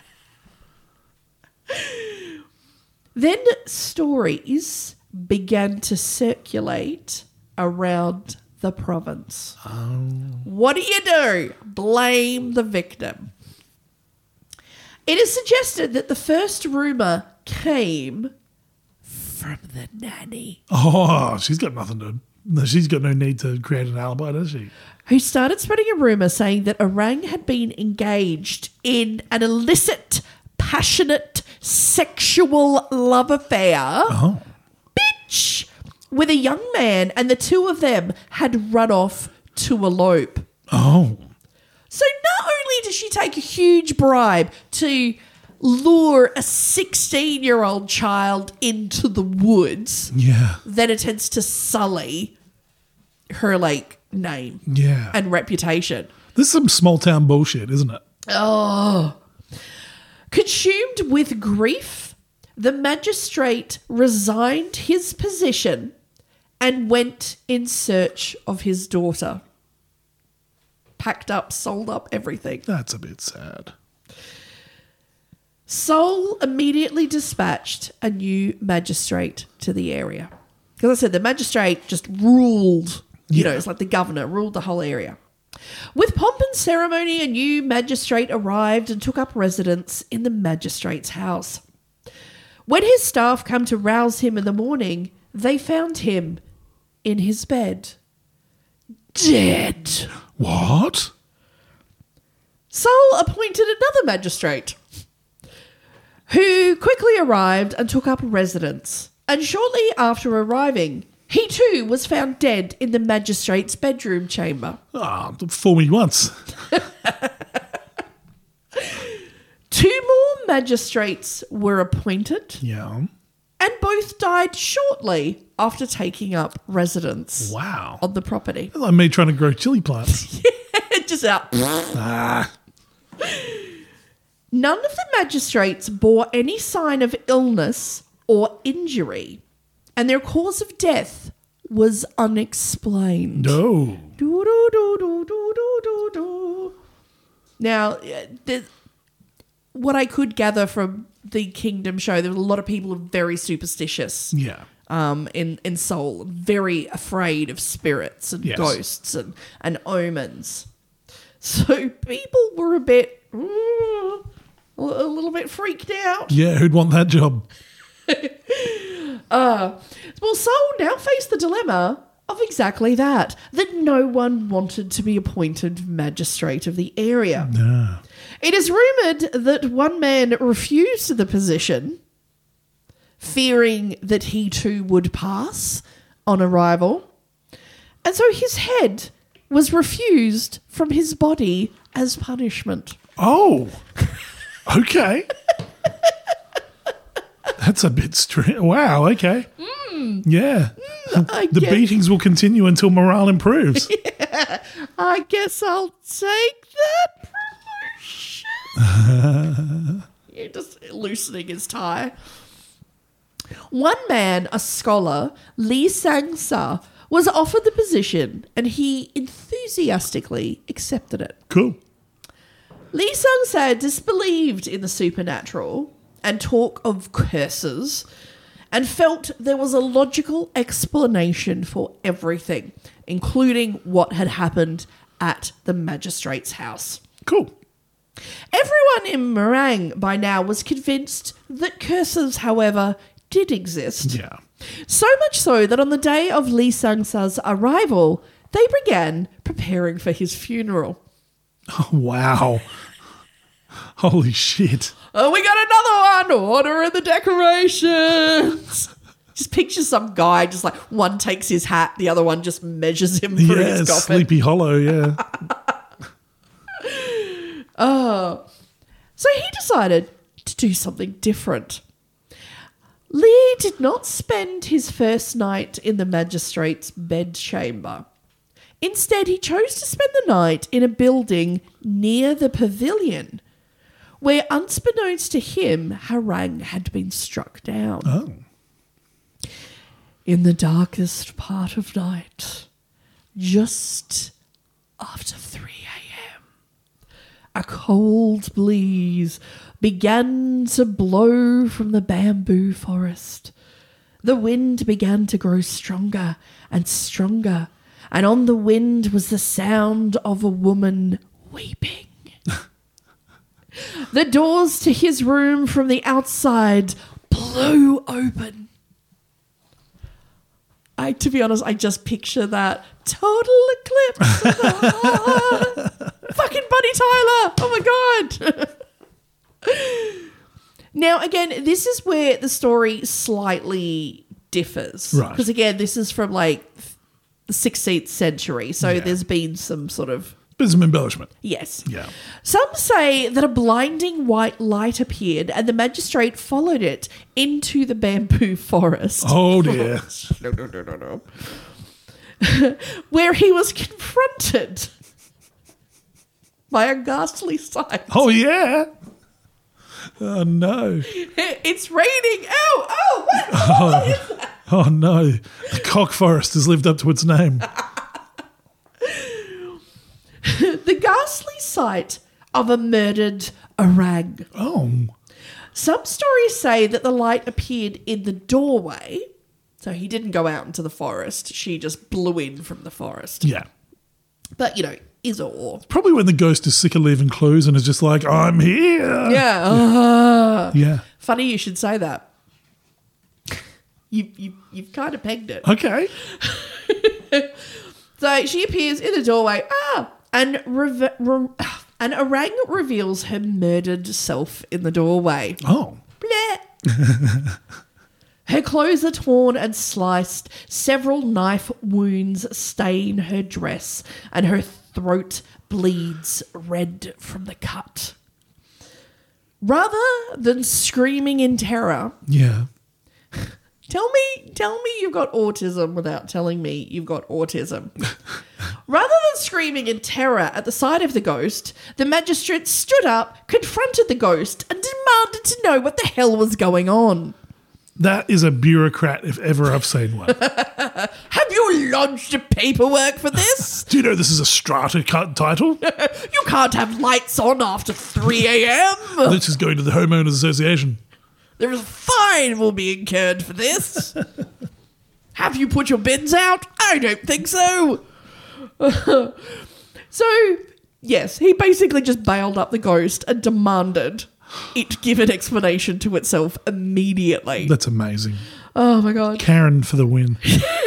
Then stories began to circulate around the province. What do? Blame the victim. It is suggested that the first rumour came from the nanny, Oh, she's got nothing to... No, she's got no need to create an alibi, does she? who started spreading a rumour saying that Orang had been engaged in an illicit, passionate, sexual love affair Oh. with a young man, and the two of them had run off to elope. Oh. So not only does she take a huge bribe to lure a 16-year-old child into the woods, Yeah. then it tends to sully her, like, name Yeah. and reputation. This is some small town bullshit, isn't it? Consumed with grief, the magistrate resigned his position and went in search of his daughter. Packed up, sold up, everything. That's a bit sad. Seoul immediately dispatched a new magistrate to the area. Because I said the magistrate just ruled, you know, it's like the governor, ruled the whole area. With pomp and ceremony, a new magistrate arrived and took up residence in the magistrate's house. When his staff come to rouse him in the morning, they found him in his bed, dead. What? Seoul appointed another magistrate who quickly arrived and took up residence. And shortly after arriving, he too was found dead in the magistrate's bedroom chamber. Ah, fool me once. 2 more magistrates were appointed, Yeah. and both died shortly after taking up residence Wow. on the property. Like me trying to grow chili plants. Just out. Ah. None of the magistrates bore any sign of illness or injury, and their cause of death was unexplained. No. Do, do, do, do, do, do, do, do. Now, what I could gather from the Kingdom show, there were a lot of people who were very superstitious Yeah. in Seoul, very afraid of spirits and Yes. ghosts and omens. So people were a little bit freaked out. Yeah, who'd want that job? Well, Saul now faced the dilemma of exactly that no one wanted to be appointed magistrate of the area. No. It is rumoured that one man refused the position, fearing that he too would pass on arrival. And so his head was refused from his body as punishment. Oh, okay. That's a bit strange. Wow, okay. Yeah. The guess- beatings will continue until morale improves. I guess I'll take that promotion. You're just loosening his tie. One man, a scholar, Li Sang-sa, was offered the position and he enthusiastically accepted it. Cool. Li Sang-sa disbelieved in the supernatural and talk of curses and felt there was a logical explanation for everything, including what had happened at the magistrate's house. Cool. Everyone in Meringue by now was convinced that curses, however, did exist. Yeah. So much so that on the day of Li Sang-sa's arrival, they began preparing for his funeral. Oh, wow. Holy shit. Oh, we got another one! Order in the decorations! Just picture some guy, just like one takes his hat, the other one just measures him through Yeah, his coffin. Sleepy Hollow, yeah. So he decided to do something different. Lee did not spend his first night in the magistrate's bedchamber. Instead, he chose to spend the night in a building near the pavilion, where, unbeknownst to him, Harang had been struck down. Oh. In the darkest part of night, just after 3 a.m., a cold breeze began to blow from the bamboo forest. The wind began to grow stronger and stronger, and on the wind was the sound of a woman weeping. The doors to his room from the outside blew open. To be honest, I just picture that total eclipse of the heart. Fucking Bunny Tyler. Oh my God. Now, again, this is where the story slightly differs. Right. Because, again, this is from like the 16th century. So there's been some sort of... Bit some embellishment. Yes. Yeah. Some say that a blinding white light appeared and the magistrate followed it into the bamboo forest. Oh, dear. No. Where he was confronted by a ghastly sight. Oh, yeah. Oh, no. It's raining. Oh, what is that? Oh, no. The cock forest has lived up to its name. The ghastly sight of a murdered orang. Oh. Some stories say that the light appeared in the doorway. So he didn't go out into the forest. She just blew in from the forest. Yeah. But, is or. Probably when the ghost is sick of leaving clues and is just like, I'm here. Yeah. Yeah. Funny you should say that. You've kind of pegged it. Okay. So she appears in the doorway. And orang reveals her murdered self in the doorway. Oh. Bleh. Her clothes are torn and sliced. Several knife wounds stain her dress, and her throat bleeds red from the cut. Rather than screaming in terror, Yeah. tell me you've got autism without telling me you've got autism. Rather than screaming in terror at the sight of the ghost, the magistrate stood up, confronted the ghost, and demanded to know what the hell was going on. That is a bureaucrat if ever I've seen one. Have you lodged paperwork for this? Do you know this is a strata title? You can't have lights on after 3 a.m. This is going to the Homeowners Association. There is a fine will be incurred for this. Have you put your bins out? I don't think so. So, yes, he basically just bailed up the ghost and demanded it give an explanation to itself immediately. That's amazing. Oh my God. Karen for the win.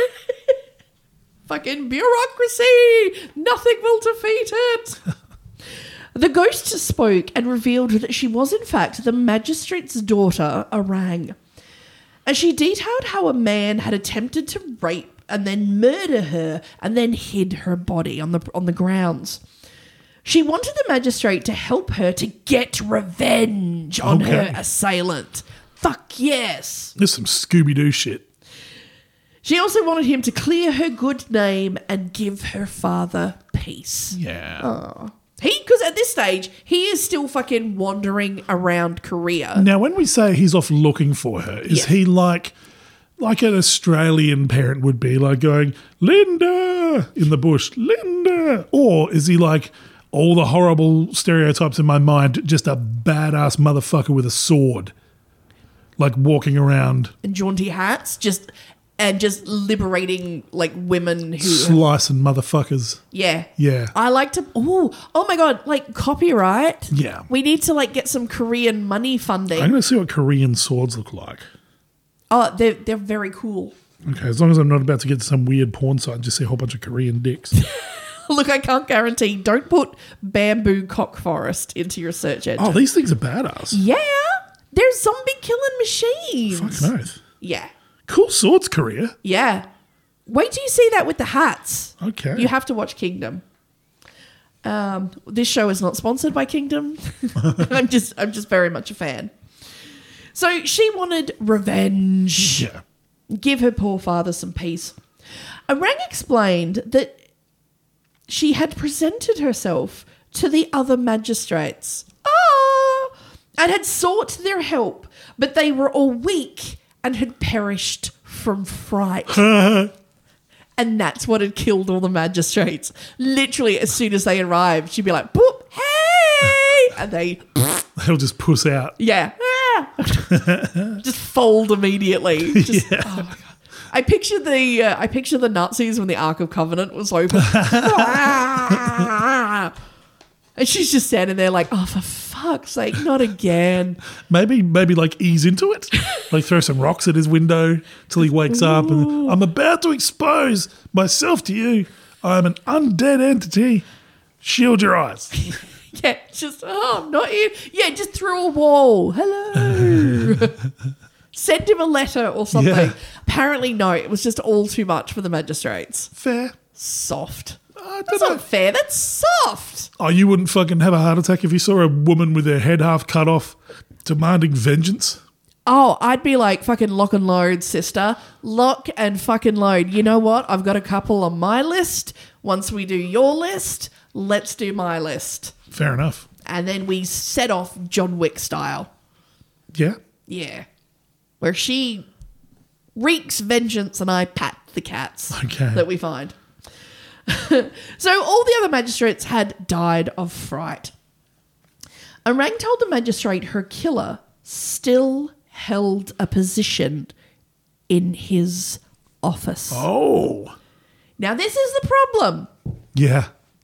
Fucking bureaucracy! Nothing will defeat it! The ghost spoke and revealed that she was in fact the magistrate's daughter, Arang. And she detailed how a man had attempted to rape and then murder her and then hid her body on the grounds. She wanted the magistrate to help her to get revenge on her assailant. Fuck yes! There's some Scooby-Doo shit. She also wanted him to clear her good name and give her father peace. Yeah. Because at this stage, he is still fucking wandering around Korea. Now, when we say he's off looking for her, is he like an Australian parent would be, like going, Linda, in the bush, Linda? Or is he like all the horrible stereotypes in my mind, just a badass motherfucker with a sword, like walking around? And jaunty hats, just liberating like women who slicing motherfuckers. Yeah. Yeah. I like to oh my God, like copyright. Yeah. We need to like get some Korean money funding. I'm gonna see what Korean swords look like. Oh, they're very cool. Okay, as long as I'm not about to get to some weird porn site and just see a whole bunch of Korean dicks. Look, I can't guarantee. Don't put bamboo cock forest into your search engine. Oh, these things are badass. Yeah. They're zombie killing machines. Fucking oath. Yeah. Cool swords, Korea. Yeah. Wait till you see that with the hats. Okay. You have to watch Kingdom. This show is not sponsored by Kingdom. I'm just very much a fan. So she wanted revenge. Yeah. Give her poor father some peace. Arang explained that she had presented herself to the other magistrates and had sought their help, but they were all weak and had perished from fright. And that's what had killed all the magistrates. Literally, as soon as they arrived, she'd be like, boop, hey! And they'll just puss out. Yeah. Just fold immediately. Just, Yeah. Oh my God. I picture the Nazis when the Ark of Covenant was open. And she's just standing there like, oh, for fuck's sake, not again. Maybe like ease into it. Like throw some rocks at his window till he wakes up and I'm about to expose myself to you. I'm an undead entity. Shield your eyes. Yeah, just, I'm not here. Yeah, just through a wall. Hello. Send him a letter or something. Yeah. Apparently, no, it was just all too much for the magistrates. Fair. Soft. I That's don't know. not fair. That's soft. Oh, you wouldn't fucking have a heart attack if you saw a woman with her head half cut off demanding vengeance? Oh, I'd be like, fucking lock and load, sister. Lock and fucking load. You know what? I've got a couple on my list. Once we do your list, let's do my list. Fair enough. And then we set off John Wick style. Yeah. Yeah. Where she wreaks vengeance and I pat the cats that we find. So all the other magistrates had died of fright. Arang told the magistrate her killer still held a position in his office. Oh. Now this is the problem. Yeah.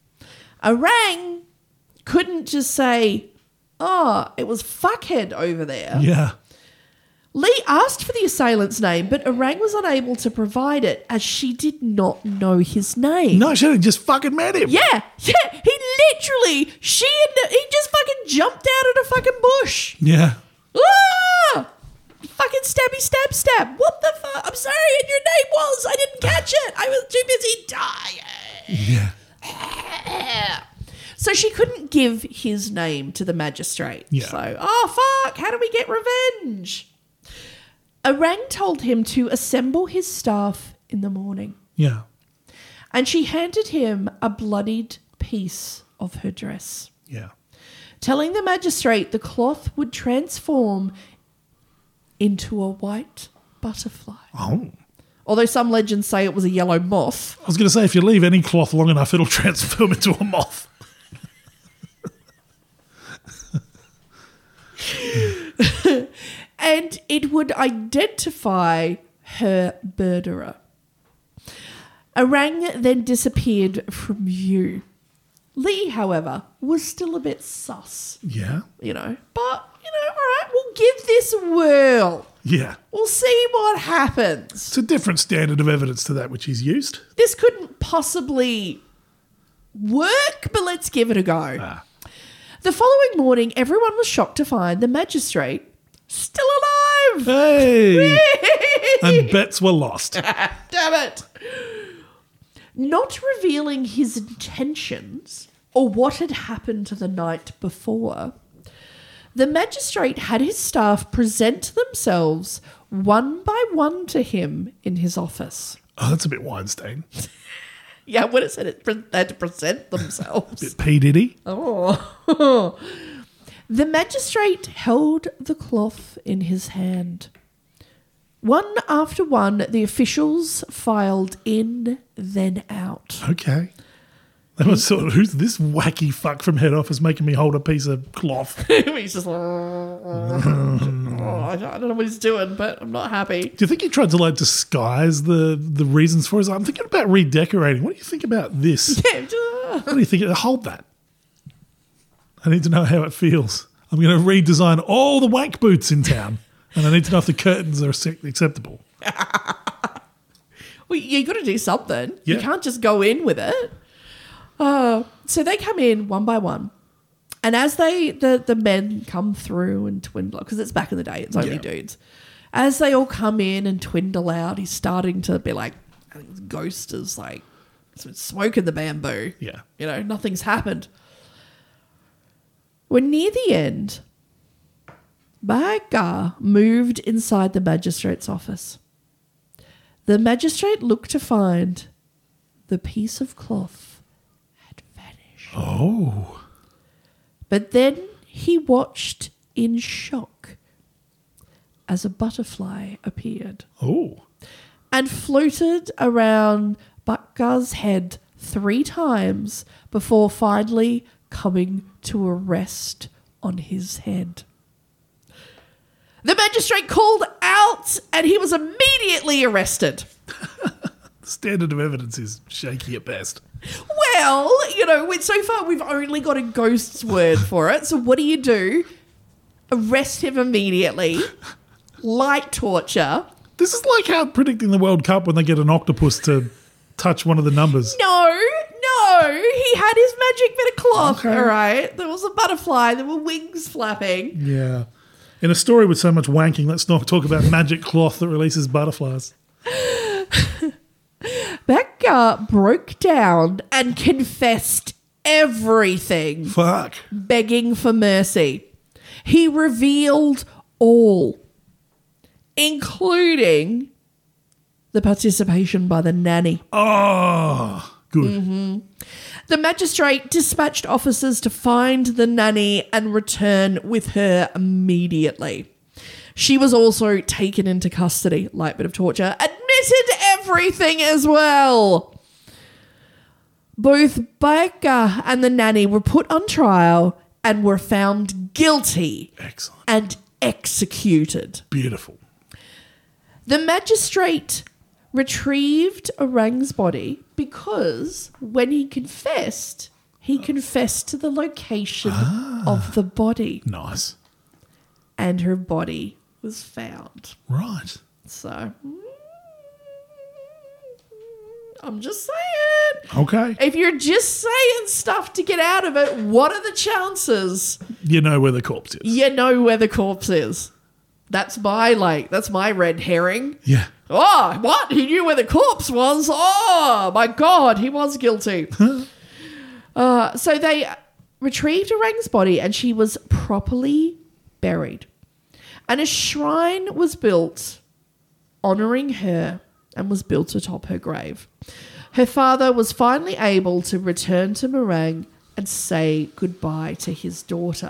Arang couldn't just say, oh, it was fuckhead over there. Yeah. Lee asked for the assailant's name, but Arang was unable to provide it as she did not know his name. No, she just fucking met him. Yeah, he literally, he just fucking jumped out of the fucking bush. Yeah. Ah! Fucking stabby stab stab. What the fuck? I'm sorry, and your name was. I didn't catch it. I was too busy dying. Yeah. So she couldn't give his name to the magistrate. Yeah. So, oh fuck, how do we get revenge? Arang told him to assemble his staff in the morning. Yeah. And she handed him a bloodied piece of her dress, Yeah. telling the magistrate the cloth would transform into a white butterfly. Oh. Although some legends say it was a yellow moth. I was going to say, if you leave any cloth long enough, it'll transform into a moth. And it would identify her murderer. Arang then disappeared from view. Lee, however, was still a bit sus, Yeah. you know. But, you right, we'll give this a whirl. Yeah. We'll see what happens. It's a different standard of evidence to that which he's used. This couldn't possibly work, but let's give it a go. Ah. The following morning, everyone was shocked to find the magistrate still alive. Hey! And bets were lost. Damn it. Not revealing his intentions or what had happened the night before, the magistrate had his staff present themselves one by one to him in his office. Oh, that's a bit Weinstein. Yeah, what it said, they had to present themselves. Bit P. Diddy. Oh. The magistrate held the cloth in his hand. One after one, the officials filed in, then out. Okay. That was sort of, who's this wacky fuck from head office making me hold a piece of cloth? He's just like, I don't know what he's doing, but I'm not happy. Do you think he tried to like disguise the reasons for his? I'm thinking about redecorating. What do you think about this? What do you think? Hold that. I need to know how it feels. I'm going to redesign all the wank boots in town, and I need to know if the curtains are acceptable. Well, you got to do something. Yeah. You can't just go in with it. So they come in one by one. And as the men come through and twindle, because it's back in the day, it's only dudes. As they all come in and twindle out, he's starting to be like, I think Ghost is like smoking the bamboo. Yeah. You know, nothing's happened. When near the end, Bagar moved inside the magistrate's office. The magistrate looked to find the piece of cloth had vanished. Oh. But then he watched in shock as a butterfly appeared Oh. and floated around Bagar's head 3 times before finally coming to a rest on his head. The magistrate called out and he was immediately arrested. The standard of evidence is shaky at best. Well, you know, so far we've only got a ghost's word for it. So what do? Arrest him immediately. Light torture. This is like how predicting the World Cup when they get an octopus to touch one of the numbers. No. He had his magic bit of cloth, Okay. all right? There was a butterfly. There were wings flapping. Yeah. In a story with so much wanking, let's not talk about magic cloth that releases butterflies. Bagar broke down and confessed everything, Fuck. begging for mercy. He revealed all, including the participation by the nanny. Oh, good. The magistrate dispatched officers to find the nanny and return with her immediately. She was also taken into custody, light bit of torture, admitted everything as well. Both Bagar and the nanny were put on trial and were found guilty Excellent. and executed. Beautiful. The magistrate retrieved Orang's body because when he confessed to the location of the body, Nice. and her body was found. Right. So, I'm just saying. Okay. If you're just saying stuff to get out of it, what are the chances? You know where the corpse is. You know where the corpse is. That's my red herring. Yeah. Oh, what? He knew where the corpse was. Oh, my God, he was guilty. So they retrieved Orang's body and she was properly buried. And a shrine was built honouring her and was built atop her grave. Her father was finally able to return to Morang and say goodbye to his daughter.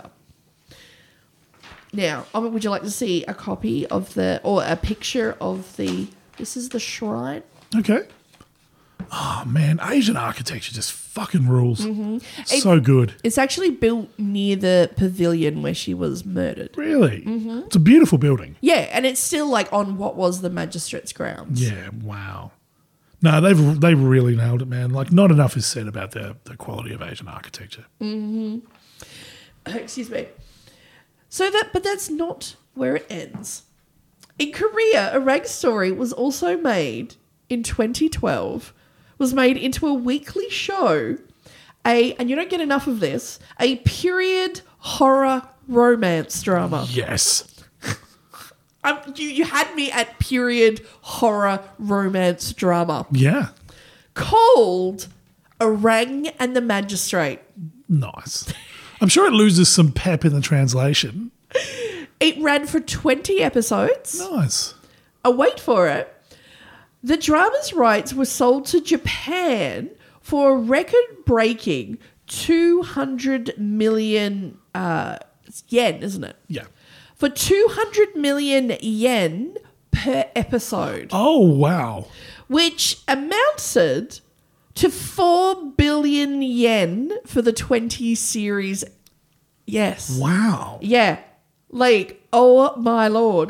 Now, would you like to see a copy of or a picture of this is the shrine? Okay. Oh, man. Asian architecture just fucking rules. So good. It's actually built near the pavilion where she was murdered. Really? It's a beautiful building. Yeah, and it's still like on what was the magistrate's grounds. Yeah, wow. No, they've really nailed it, man. Like, not enough is said about the quality of Asian architecture. Excuse me. But that's not where it ends. In Korea, Orang's story was also made in 2012, was made into a weekly show, and you don't get enough of this, a period horror romance drama. Yes. You had me at period horror romance drama. Yeah. Called Orang and the Magistrate. Nice. I'm sure it loses some pep in the translation. It ran for 20 episodes. Nice. Wait for it. The drama's rights were sold to Japan for a record-breaking 200 million it's yen, isn't it? Yeah. For 200 million yen per episode. Oh, wow. Which amounted to 4 billion yen for the 20 series. Yes. Wow. Yeah. Like, oh my lord.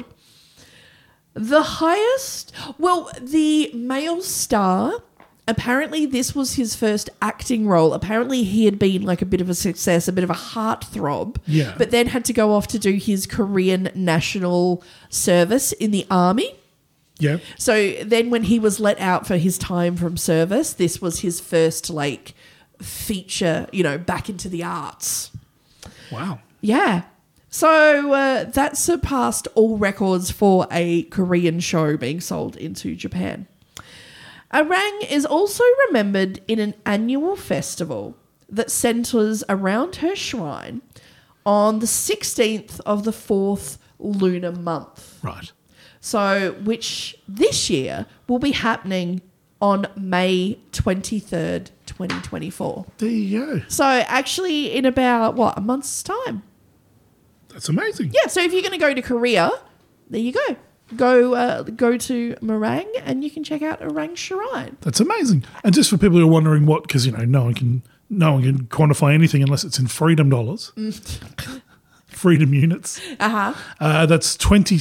The highest, the male star, apparently this was his first acting role. Apparently he had been like a bit of a success, a bit of a heartthrob. Yeah. But then had to go off to do his Korean national service in the army. Yeah. So then when he was let out for his time from service, this was his first like feature, back into the arts. Wow. Yeah. So that surpassed all records for a Korean show being sold into Japan. Orang is also remembered in an annual festival that centres around her shrine on the 16th of the 4th lunar month. Right. So, which this year will be happening on May 23rd, 2024. There you go. So, actually in about, a month's time. That's amazing. Yeah, so if you're going to go to Korea, there you go. Go to Marang and you can check out Orang Shrine. That's amazing. And just for people who are wondering what, because, no one can quantify anything unless it's in freedom dollars. Freedom units. Uh-huh. That's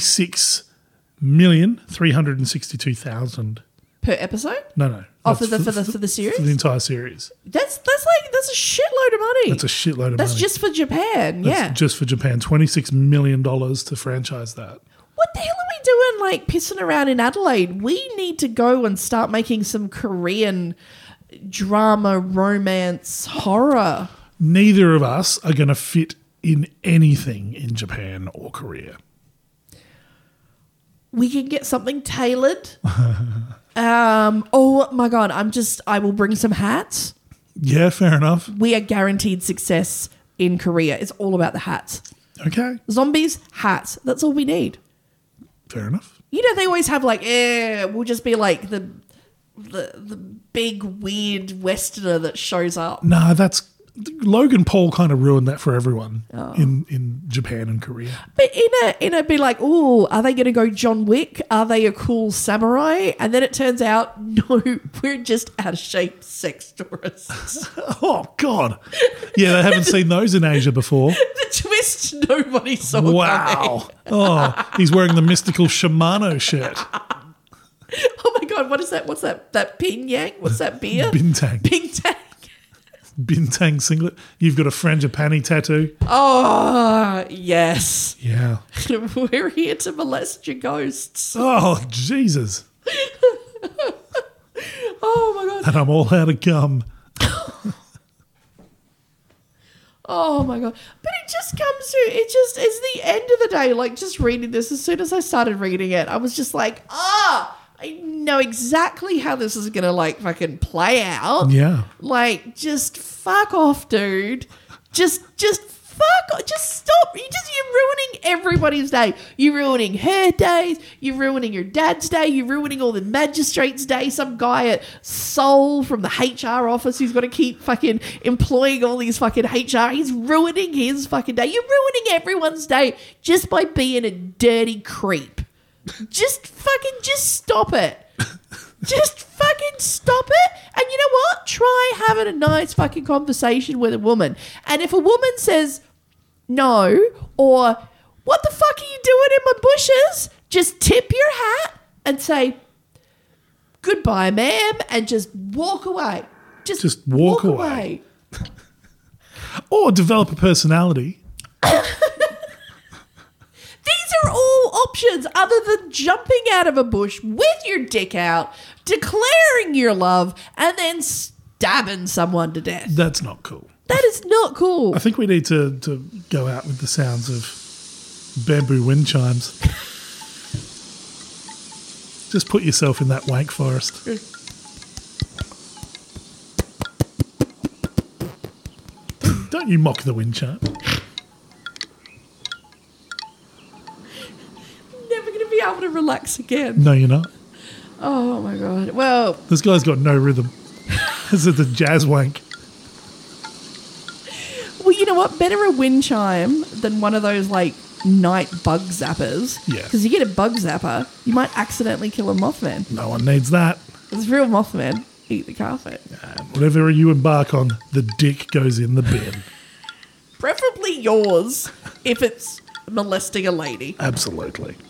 26,362,000. Per episode? No. Oh, That's for the series? For the entire series. That's a shitload of money. That's a shitload of money. That's just for Japan, That's just for Japan. $26 million to franchise that. What the hell are we doing, like, pissing around in Adelaide? We need to go and start making some Korean drama, romance, horror. Neither of us are going to fit in anything in Japan or Korea. We can get something tailored. Oh my God, I will bring some hats. Yeah, fair enough. We are guaranteed success in Korea. It's all about the hats. Okay. Zombies, hats. That's all we need. Fair enough. They always have like, we'll just be like the big weird Westerner that shows up. Nah, that's Logan Paul kind of ruined that for everyone in Japan and Korea. But in a be like, oh, are they going to go John Wick? Are they a cool samurai? And then it turns out, no, we're just out of shape sex tourists. Oh, God. Yeah, they haven't seen those in Asia before. The twist nobody saw Wow. coming. Oh, he's wearing the mystical Shimano shirt. Oh my God, what is that? What's that? That Ping Yang? What's that beer? Bintang. Bintang. Bintang singlet. You've got a frangipani tattoo. Oh, yes. Yeah. We're here to molest your ghosts. Oh, Jesus. Oh my God. And I'm all out of gum. Oh my God. But it just comes to, it's the end of the day. Like, just reading this, as soon as I started reading it, I was just like, I know exactly how this is going to, like, fucking play out. Yeah. Like, just fuck off, dude. Just fuck off. Just stop. You're ruining everybody's day. You're ruining her days. You're ruining your dad's day. You're ruining all the magistrates' day. Some guy at Seoul from the HR office who's got to keep fucking employing all these fucking HR. He's ruining his fucking day. You're ruining everyone's day just by being a dirty creep. Just stop it. Just fucking stop it. And you know what? Try having a nice fucking conversation with a woman. And if a woman says no, or what the fuck are you doing in my bushes? Just tip your hat and say, goodbye, ma'am, and just walk away. Just walk away. Or develop a personality. options other than jumping out of a bush with your dick out, declaring your love, and then stabbing someone to death. That's not cool. That is not cool. I think we need to go out with the sounds of bamboo wind chimes. Just put yourself in that wank forest. Don't you mock the wind chime. Never going to be able to relax again. No, you're not. Oh my God. Well, This guy's got no rhythm. This is the jazz wank. well, you know what? Better a wind chime than one of those like night bug zappers. Yeah. Because you get a bug zapper, you might accidentally kill a Mothman. No one needs that. Because real Mothman eat the carpet. Whatever you embark on, the dick goes in the bin. Preferably yours if it's molesting a lady. Absolutely.